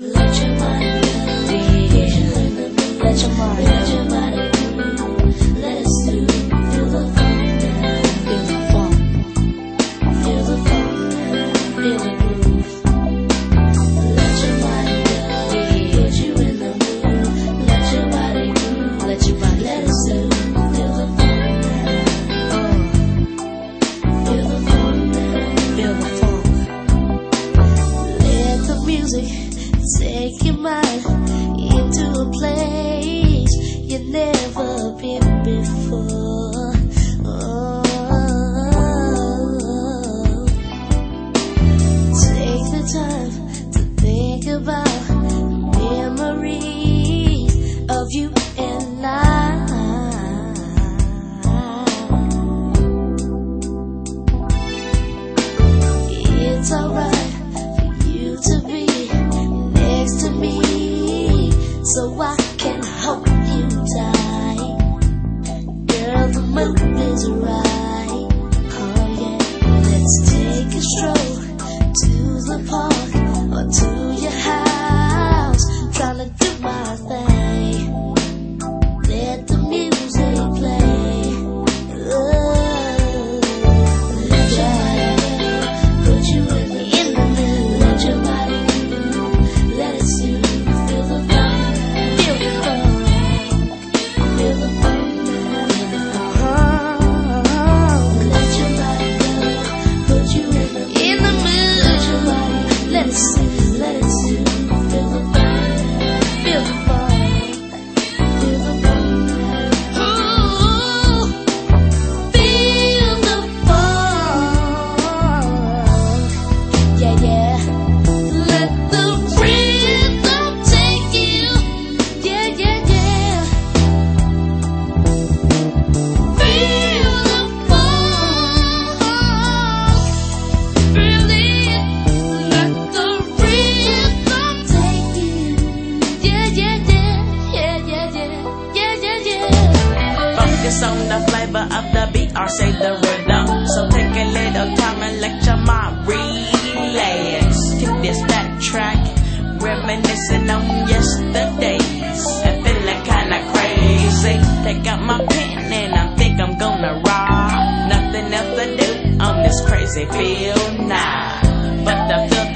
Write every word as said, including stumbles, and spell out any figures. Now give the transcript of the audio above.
Let your mind go. Yeah. Let your mind Let your body move. Let it soothe. Feel the funk now. Feel the funk. Feel the funk now. Feel the groove. Let your mind go. Yeah. Put you in the mood. Let your body move. Let your body Let it soothe. Feel the funk now. Uh. Feel the funk now. Feel the funk. Let the music take your mind into a place you've never been before. Oh, take the time to think about memories of you and I. It's alright for you to be next to me, so I can hold you tight. Girl, the mood is right. Oh yeah, let's take a stroll to the park or to your house. Tryna do my thing. Let the music play. Oh, let your body put you in the, in the mood. Let your body move. Let it soothe. Feel the funk. Feel the funk. Feel the funk now. Uh-huh. Let your body go. Put you in the, in the mood. Let your body let it soothe. Let it soothe. Feel the funk. Feel the funk. Feel the funk now. Ooh, feel the funk. Yeah, yeah. Let the rhythm take you. Yeah, yeah, yeah. Feel the funk. Feel it. Let the rhythm take you. Yeah, yeah, yeah. Yeah, yeah, yeah. Yeah, yeah, yeah. Focus on the flavor of the beat or say the rhythm. So take a little time and let your mind relax. Hit this backtrack, reminiscing on yesterdays and feeling kinda crazy. Take out my pen and I think I'm gonna rock. Nothing else to do on this crazy field now, but to feel